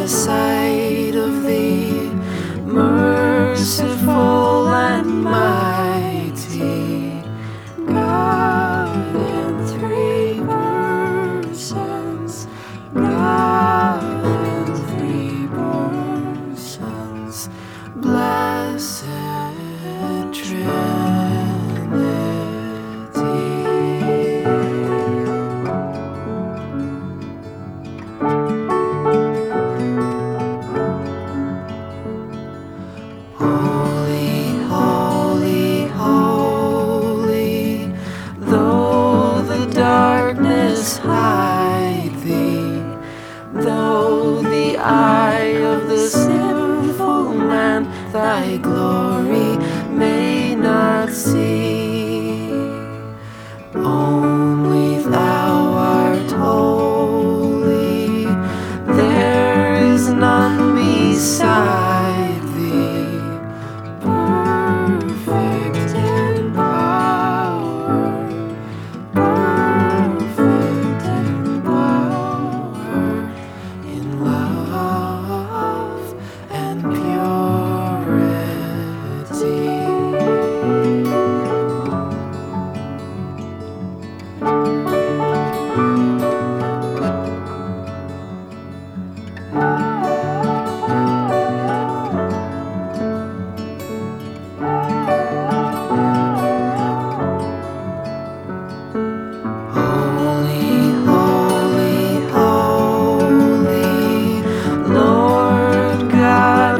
the sight of thee, merciful and mighty, God in three persons, God in three persons, blessed Trinity. Holy, holy, holy, though the darkness hide thee, though the eye of the sinful man thy glory may not see, only thou art holy, there is none beside thee, perfect in power, perfect in power, in love and purity. Holy, holy, holy, Lord God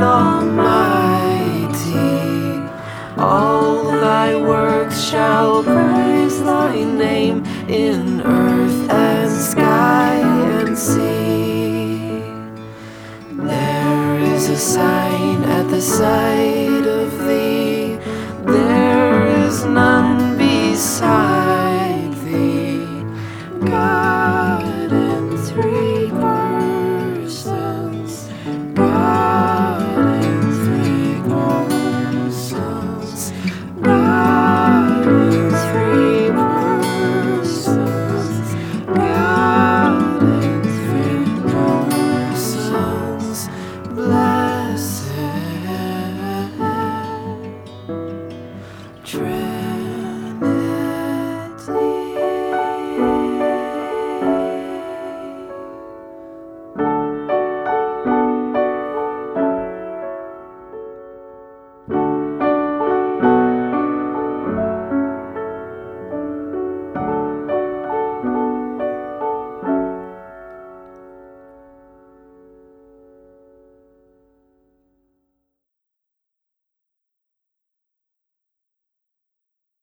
Almighty, all thy works shall praise thy name in earth and sky and sea. There is a sign at the sight of thee, there is none beside.